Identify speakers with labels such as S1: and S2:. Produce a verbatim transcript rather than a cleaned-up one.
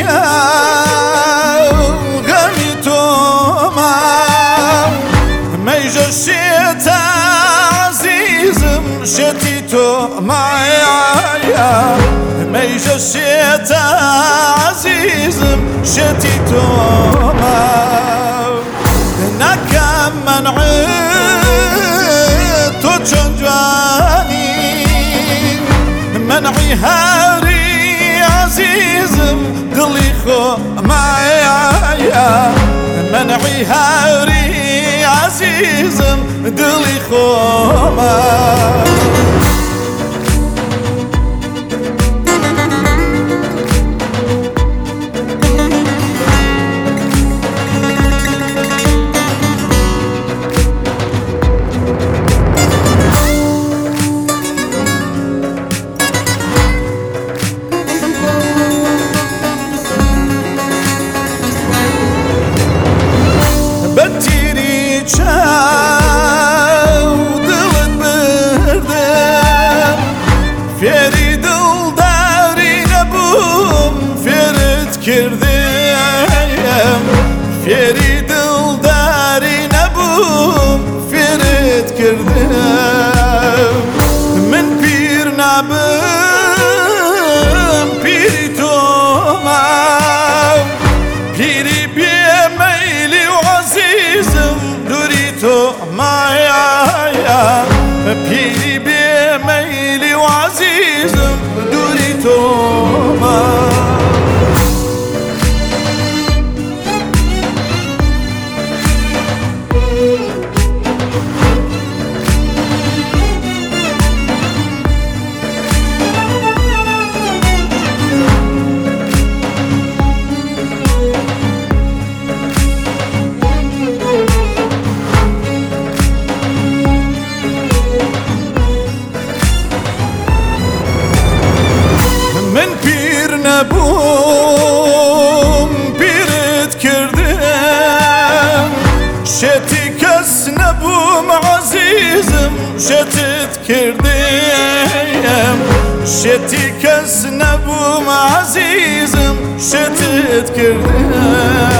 S1: غمی تو ما میجا شیتا عزیزم شتی تو معایا میجا شیتا عزیزم شتی تو ما نکم منعی تو چون جوانی منعی هاری عزیزم دلی خو معایا منعی هاری عزیزم دلی خو معایا فێری دڵداری نەبووم فێرت کردم فێری دڵداری نەبووم فێرت کردم من پیر نابم پیری تۆمە پیری بێمەیلی و عەزیزم دووری تۆ مایایە پیری بێمەیلی و عزیزم دوری تو ما نبوم پیرت کردم شتی کس نبوم عزیزم شتت کردم شتی کس نبوم عزیزم شتت کردم